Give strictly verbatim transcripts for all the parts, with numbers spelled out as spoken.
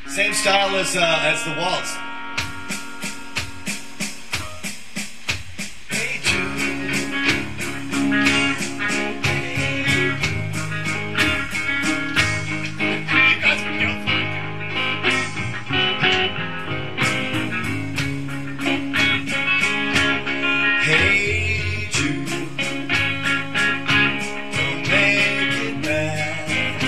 Same style as uh, as the waltz. Hey Jude. You guys are real fun. Hey Jude. Don't make it bad.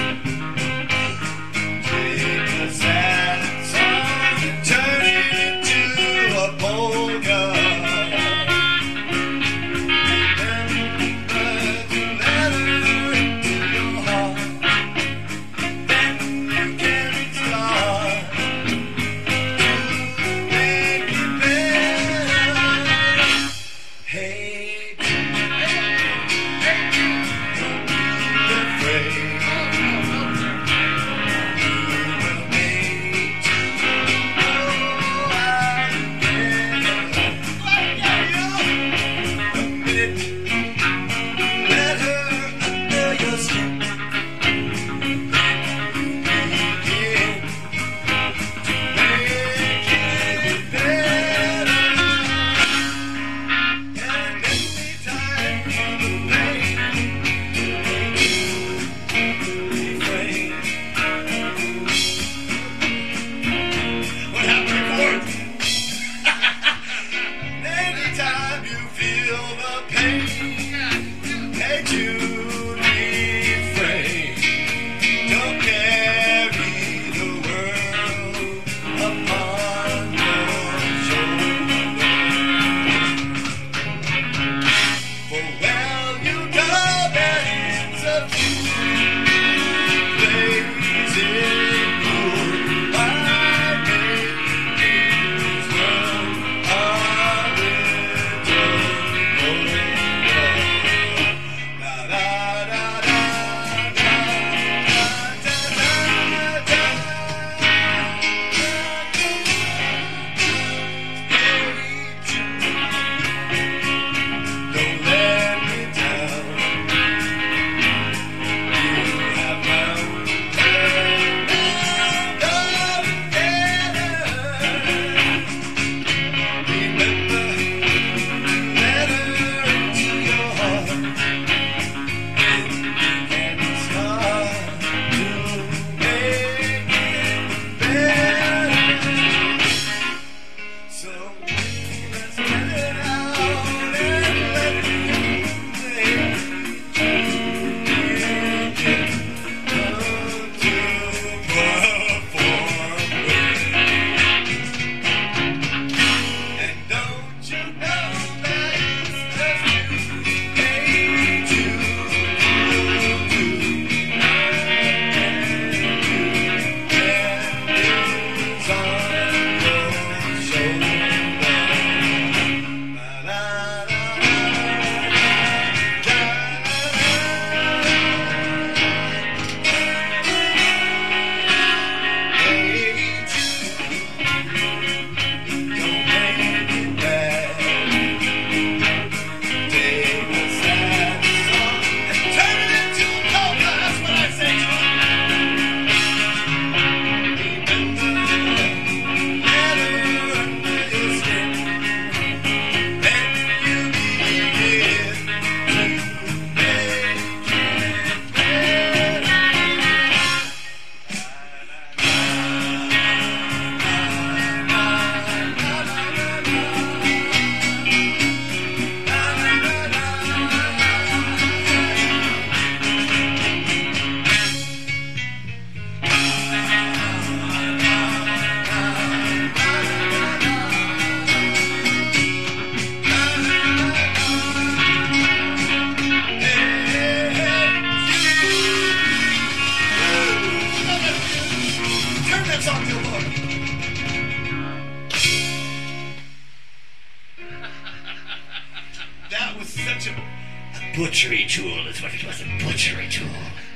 Take a sad song and turn it into a polka. Remember to let her into your heart. Then you can start to make it better. Hey Jude, don't be afraid. What happened before? Anytime you feel the pain, hey Jude, refrain. Don't carry the world upon your shoulders. For well you know that it's a few places cool. My baby's world are Da da da da da da da Don't let me down. You have found love together. Remember, let her into your heart. And you can start to make it better. So let's get it out and let the music begin to perform. And don't you know that it's just you, hey Jude, Jude, is on your shoulder. La la la Hey Jude, don't make it bad. Take a sad song and turn it into a polka. That's what I say, Jude. Remember, let her under your skin. Then you begin to make it better. Turn that song to a book. That was such a, a butchery tool, is what it was, a butchery tool.